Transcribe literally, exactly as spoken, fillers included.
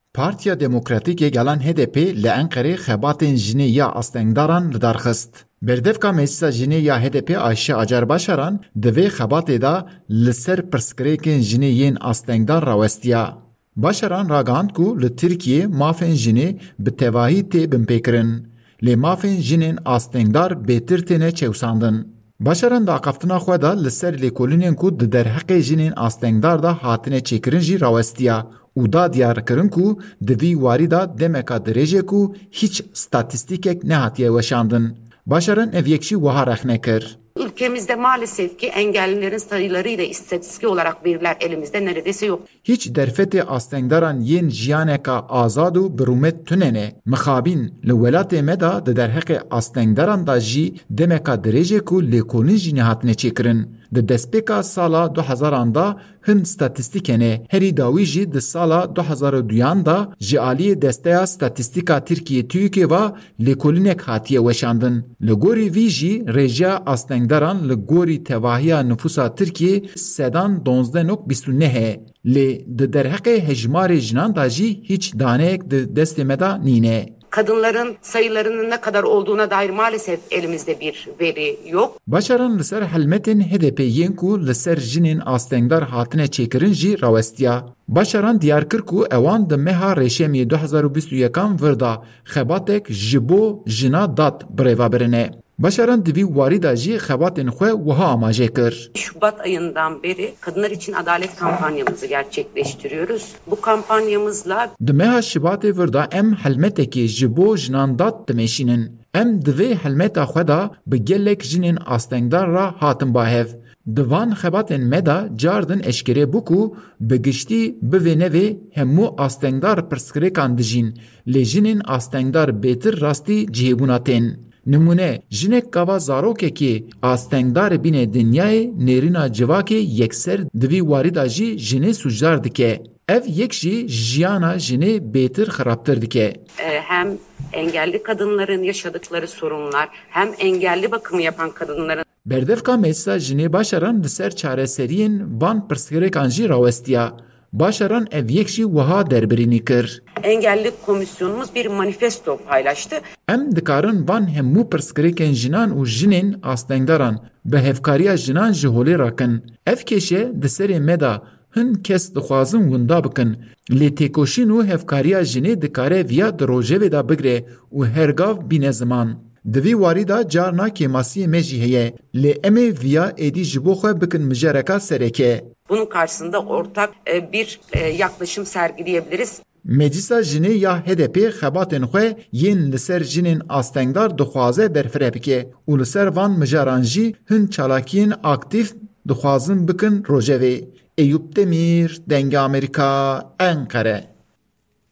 Partiya Demokratîkê gelan H D P li Enqerê xebatên jinê ya astengdaran li dar xist. Berdevka Meclisa Jinê ya H D P Ayşe Acar Başaran di vê xebatê da li ser pirsgirêkên jinê yên astengdar rawestiya. Başaran ragihand ku li Tirkiye mafên jinê bi tevahî tê binpêkirin. Lê mafên jinên astengdar bêtir têne çewsandin. Başaran di aqaftina xwe da li ser lêkolînên ku di derheqê jinên astengdar da hatine çêkirin jî rawestiya û da diyar kirin ku di vî warî da demeka dirêjê ku hiç statîstîkek nehatiye weşandin. Başaran ev yekşî wiha rexne kir. Ülkemizde maalesef ki engellilerin sayılarıyla istatistik olarak veriler elimizde neredeyse yok. Hiç derfetê astengdaran yên jiyaneka azad û bi rûmet tunene mixabîn li welatê me da di derheqê astengdaran da jî demeka dirêjê ku lêkolîn jî nehatine çêkirin. Di destpêka sala du hezaran da hin statîstikene herî dawî jî di sala du hezar û duyan da ji aliyê desteya statîstika Tirkiye TÜİKê ve lêkolînek hatiye weşandin. Li gorî vî jî rêjeya astengdaran li gorî tevahiya nüfusa Tirkiye sedan donzdeh nokta bîst û neh heye. Lê di derheqê hejmarê jinan da jî hiç daneyek di destê me da nîne. Kadınların sayılarının ne kadar olduğuna dair maalesef elimizde bir veri yok. Başaran li ser helmetên H D P yên ku li ser jinên astengdar hatine çêkirin jî rawestiya. Başaran diyar kir ku ewan di meha rêşemiyê du hezar û bîst û yekam vir da xebatek ji bo jina dat birêva birine. Başaran di vî warî da jî xebatên xwe wiha amajê kir. Şubat ayından beri Kadınlar için Adalet kampanyamızı gerçekleştiriyoruz. Bu kampanyamızla Di meha Şibatê vir da em helmetekê ji bo jinan dat dimeşînin. Em di vê helmeta xwe da bi gelek jinên astengdar ra hatin bahev. Di van xebatên me da cardin eşkerê bû ku bi giştî bi vê nevê hemû astengdar pirsgirêkan dijîn. Lê jinên astengdar bêtir rastî cihêbûna tên. Nimune jinek gava zarokekê astengdar bîne dinyayê nêrîna civakê yekser di vî warî da jî jinê sujdar dike. Ev yek jî jiyana jinê bêtir xirabtir dike. Hem engelli kadınların yaşadıkları sorunlar hem engelli bakımı yapan kadınların Berdevka Meclisa Jinê Başaran li ser çareseriyên van pirsgirêkan jî rawestiya. Başaran ev yek jî wiha derbirînî kir. Engelli komisyonumuz bir manifesto paylaştı. Em dikarin van hemû pirsgirêkên jinan û jinên astengdaran bi hevkariya jinan ji holê rakin. Ev kêşe di serê me da hin kes dixwazin winda bikin. Lê têkoşîn û hevkariya jinê dikare viya di rojevê da bigire û hergav bîne ziman. Di vî warî da carna kêmasiyê me jî heye. Lê em ê viya êdî ji bo xwe bikin mijareka sereke. Bunun karşısında ortak bir yaklaşım sergileyebiliriz. Meclisa Jinê ya H D P xebatên xwe yên li ser jinên astengdar dixwaze berfireh bike û li ser van mijaran jî hin çalakiyên aktif dixwazin bikin rojevê. Eyüp Demir, Denge Amerika, Ankara.